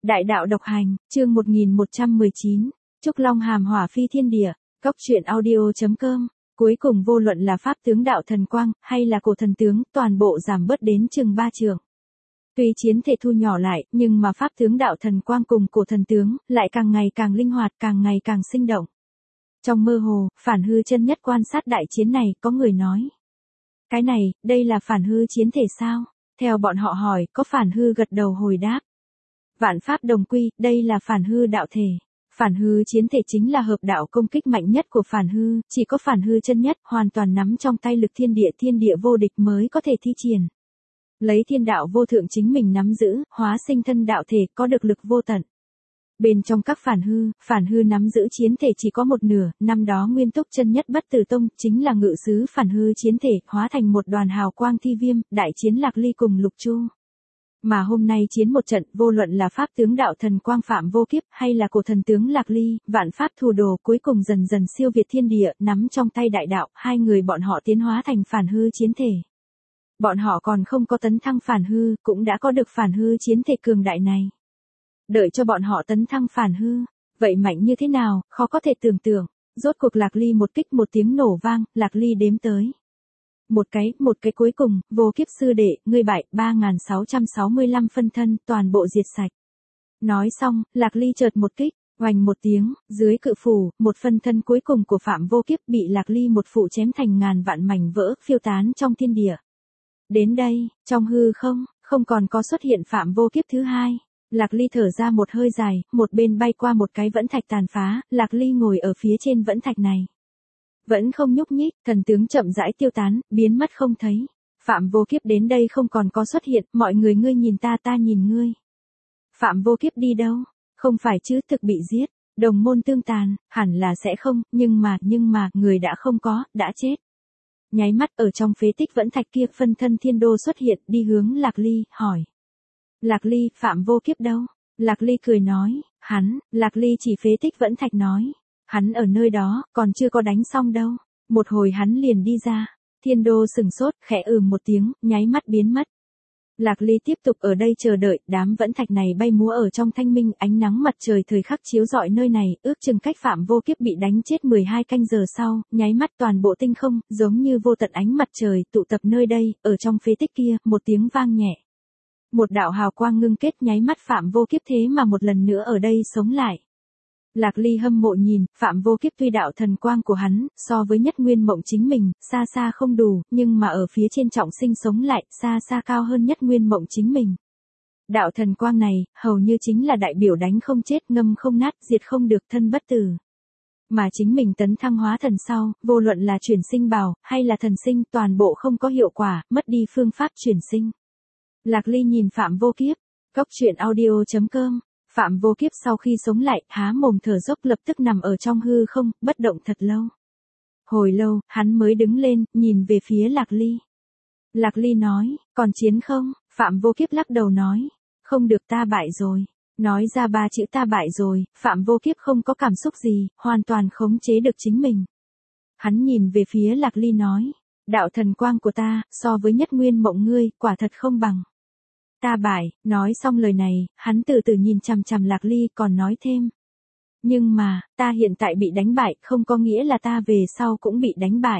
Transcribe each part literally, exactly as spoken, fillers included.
Đại đạo độc hành, chương một nghìn một trăm mười chín, Trúc Long hàm hỏa phi thiên địa, cốc truyện audio chấm com. Cuối cùng vô luận là pháp tướng đạo thần quang, hay là cổ thần tướng, toàn bộ giảm bớt đến chừng ba trượng. Tuy chiến thể thu nhỏ lại, nhưng mà pháp tướng đạo thần quang cùng cổ thần tướng, lại càng ngày càng linh hoạt, càng ngày càng sinh động. Trong mơ hồ, Phản Hư chân nhất quan sát đại chiến này, có người nói. Cái này, đây là Phản Hư chiến thể sao? Theo bọn họ hỏi, có Phản Hư gật đầu hồi đáp. Vạn pháp đồng quy, đây là Phản Hư đạo thể. Phản Hư chiến thể chính là hợp đạo công kích mạnh nhất của Phản Hư, chỉ có Phản Hư chân nhất hoàn toàn nắm trong tay lực thiên địa thiên địa vô địch mới có thể thi triển. Lấy thiên đạo vô thượng chính mình nắm giữ, hóa sinh thân đạo thể có được lực vô tận. Bên trong các Phản Hư, Phản Hư nắm giữ chiến thể chỉ có một nửa, năm đó Nguyên Túc chân nhất Bất Tử Tông chính là ngự sứ Phản Hư chiến thể, hóa thành một đoàn hào quang thi viêm, đại chiến Lạc Ly cùng Lục Chu. Mà hôm nay chiến một trận, vô luận là pháp tướng đạo thần quang Phạm Vô Kiếp hay là cổ thần tướng Lạc Ly, vạn pháp thủ đồ cuối cùng dần dần siêu việt thiên địa, nắm trong tay đại đạo, hai người bọn họ tiến hóa thành Phản Hư chiến thể. Bọn họ còn không có tấn thăng Phản Hư, cũng đã có được Phản Hư chiến thể cường đại này. Đợi cho bọn họ tấn thăng Phản Hư, vậy mạnh như thế nào, khó có thể tưởng tượng. Rốt cuộc Lạc Ly một kích một tiếng nổ vang, Lạc Ly đếm tới. Một cái, một cái cuối cùng, Vô Kiếp sư đệ, ngươi bại, ba nghìn sáu trăm sáu mươi lăm phân thân, toàn bộ diệt sạch. Nói xong, Lạc Ly chợt một kích, oanh một tiếng, dưới cự phủ, một phân thân cuối cùng của Phạm Vô Kiếp bị Lạc Ly một phụ chém thành ngàn vạn mảnh vỡ, phiêu tán trong thiên địa. Đến đây, trong hư không, không còn có xuất hiện Phạm Vô Kiếp thứ hai. Lạc Ly thở ra một hơi dài, một bên bay qua một cái vẫn thạch tàn phá, Lạc Ly ngồi ở phía trên vẫn thạch này. Vẫn không nhúc nhích, thần tướng chậm rãi tiêu tán, biến mất không thấy. Phạm Vô Kiếp đến đây không còn có xuất hiện, mọi người ngươi nhìn ta ta nhìn ngươi. Phạm Vô Kiếp đi đâu? Không phải chứ thực bị giết, đồng môn tương tàn, hẳn là sẽ không, nhưng mà, nhưng mà, người đã không có, đã chết. Nháy mắt ở trong phế tích vẫn thạch kia phân thân thiên đô xuất hiện, đi hướng Lạc Ly, hỏi. Lạc Ly, Phạm Vô Kiếp đâu? Lạc Ly cười nói, hắn, Lạc Ly chỉ phế tích vẫn thạch nói. Hắn ở nơi đó, còn chưa có đánh xong đâu. Một hồi hắn liền đi ra. Thiên đô sừng sốt, khẽ ừm một tiếng, nháy mắt biến mất. Lạc Ly tiếp tục ở đây chờ đợi, đám vẫn thạch này bay múa ở trong thanh minh, ánh nắng mặt trời thời khắc chiếu rọi nơi này, ước chừng cách Phạm Vô Kiếp bị đánh chết mười hai canh giờ sau, nháy mắt toàn bộ tinh không, giống như vô tận ánh mặt trời, tụ tập nơi đây, ở trong phế tích kia, một tiếng vang nhẹ. Một đạo hào quang ngưng kết nháy mắt Phạm Vô Kiếp thế mà một lần nữa ở đây sống lại. Lạc Ly hâm mộ nhìn, Phạm Vô Kiếp tuy đạo thần quang của hắn, so với Nhất Nguyên Mộng chính mình, xa xa không đủ, nhưng mà ở phía trên trọng sinh sống lại, xa xa cao hơn Nhất Nguyên Mộng chính mình. Đạo thần quang này, hầu như chính là đại biểu đánh không chết, ngâm không nát, diệt không được, thân bất tử. Mà chính mình tấn thăng hóa thần sau, vô luận là chuyển sinh bào, hay là thần sinh, toàn bộ không có hiệu quả, mất đi phương pháp chuyển sinh. Lạc Ly nhìn Phạm Vô Kiếp, cốc truyện audio chấm com. Phạm Vô Kiếp sau khi sống lại, há mồm thở dốc lập tức nằm ở trong hư không, bất động thật lâu. Hồi lâu, hắn mới đứng lên, nhìn về phía Lạc Ly. Lạc Ly nói, còn chiến không? Phạm Vô Kiếp lắc đầu nói, không được, ta bại rồi. Nói ra ba chữ ta bại rồi, Phạm Vô Kiếp không có cảm xúc gì, hoàn toàn khống chế được chính mình. Hắn nhìn về phía Lạc Ly nói, đạo thần quang của ta, so với Nhất Nguyên Mộng ngươi, quả thật không bằng. Ta bại, nói xong lời này, hắn từ từ nhìn chằm chằm Lạc Ly còn nói thêm. Nhưng mà, ta hiện tại bị đánh bại, không có nghĩa là ta về sau cũng bị đánh bại.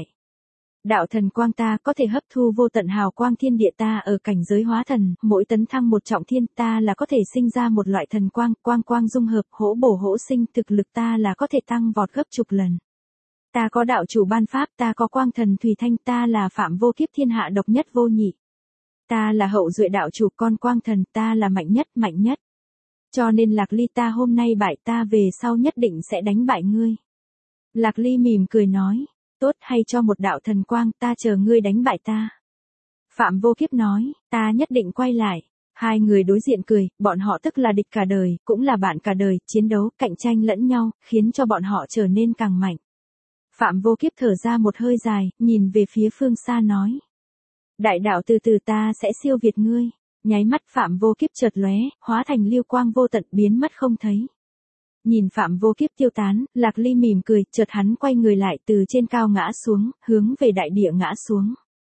Đạo thần quang ta có thể hấp thu vô tận hào quang thiên địa ta ở cảnh giới hóa thần, mỗi tấn thăng một trọng thiên ta là có thể sinh ra một loại thần quang, quang quang dung hợp, hỗ bổ hỗ sinh, thực lực ta là có thể tăng vọt gấp chục lần. Ta có đạo chủ ban pháp, ta có quang thần Thùy Thanh, ta là Phạm Vô Kiếp thiên hạ độc nhất vô nhị. Ta là hậu duệ đạo chủ con quang thần, ta là mạnh nhất, mạnh nhất. Cho nên Lạc Ly ta hôm nay bại ta về sau nhất định sẽ đánh bại ngươi. Lạc Ly mỉm cười nói, tốt hay cho một đạo thần quang, ta chờ ngươi đánh bại ta. Phạm Vô Kiếp nói, ta nhất định quay lại. Hai người đối diện cười, bọn họ tức là địch cả đời, cũng là bạn cả đời, chiến đấu, cạnh tranh lẫn nhau, khiến cho bọn họ trở nên càng mạnh. Phạm Vô Kiếp thở ra một hơi dài, nhìn về phía phương xa nói. Đại đạo từ từ ta sẽ siêu việt ngươi. Nháy mắt Phạm Vô Kiếp chợt lóe, hóa thành lưu quang vô tận biến mất không thấy. Nhìn Phạm Vô Kiếp tiêu tán, Lạc Ly mỉm cười, chợt hắn quay người lại từ trên cao ngã xuống, hướng về đại địa ngã xuống.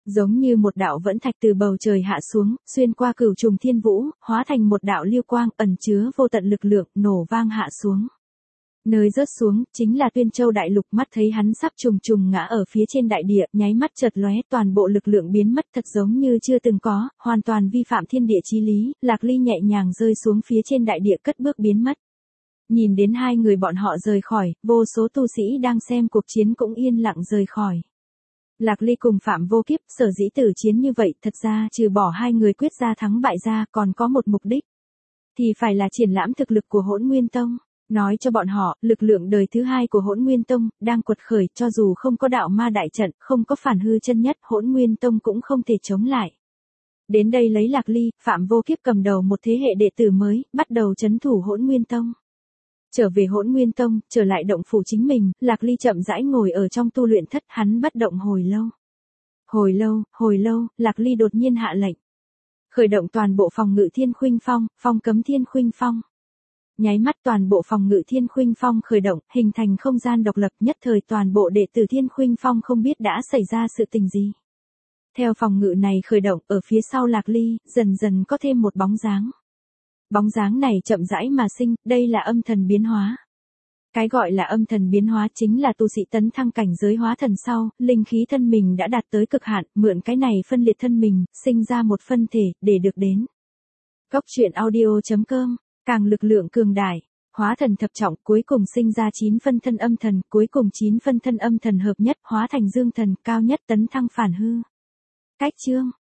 Giống như một đạo vẫn thạch từ bầu trời hạ xuống, xuyên qua cửu trùng thiên vũ, hóa thành một đạo lưu quang ẩn chứa vô tận lực lượng, nổ vang hạ xuống. Nơi rớt xuống, chính là Tuyên Châu đại lục. Mắt thấy hắn sắp trùng trùng ngã ở phía trên đại địa, nháy mắt chợt lóe, toàn bộ lực lượng biến mất thật giống như chưa từng có, hoàn toàn vi phạm thiên địa chí lý. Lạc Ly nhẹ nhàng rơi xuống phía trên đại địa, cất bước biến mất. Nhìn đến hai người bọn họ rời khỏi, vô số tu sĩ đang xem cuộc chiến cũng yên lặng rời khỏi. Lạc Ly cùng Phạm Vô Kiếp sở dĩ tử chiến như vậy, thật ra trừ bỏ hai người quyết ra thắng bại ra, còn có một mục đích. Thì phải là triển lãm thực lực của Hỗn Nguyên Tông. Nói cho bọn họ, lực lượng đời thứ hai của Hỗn Nguyên Tông đang quật khởi, cho dù không có đạo ma đại trận, không có phản hư chân nhất, Hỗn Nguyên Tông cũng không thể chống lại. Đến đây lấy Lạc Ly, Phạm Vô Kiếp cầm đầu một thế hệ đệ tử mới, bắt đầu trấn thủ Hỗn Nguyên Tông. Trở về Hỗn Nguyên Tông, trở lại động phủ chính mình, Lạc Ly chậm rãi ngồi ở trong tu luyện thất, hắn bất động hồi lâu. Hồi lâu, hồi lâu, Lạc Ly đột nhiên hạ lệnh. Khởi động toàn bộ phòng ngự Thiên Khuynh Phong, phong cấm Thiên Khuynh Phong. Nháy mắt toàn bộ phòng ngự Thiên Khuynh Phong khởi động, hình thành không gian độc lập, nhất thời toàn bộ đệ tử Thiên Khuynh Phong không biết đã xảy ra sự tình gì. Theo phòng ngự này khởi động, ở phía sau Lạc Ly, dần dần có thêm một bóng dáng. Bóng dáng này chậm rãi mà sinh, đây là âm thần biến hóa. Cái gọi là âm thần biến hóa chính là tu sĩ tấn thăng cảnh giới hóa thần sau, linh khí thân mình đã đạt tới cực hạn, mượn cái này phân liệt thân mình, sinh ra một phân thể, để được đến. Cốc truyện audio chấm com, càng lực lượng cường đại, hóa thần thập trọng, cuối cùng sinh ra chín phân thân âm thần, cuối cùng chín phân thân âm thần hợp nhất, hóa thành dương thần, cao nhất tấn thăng phản hư. Cách chương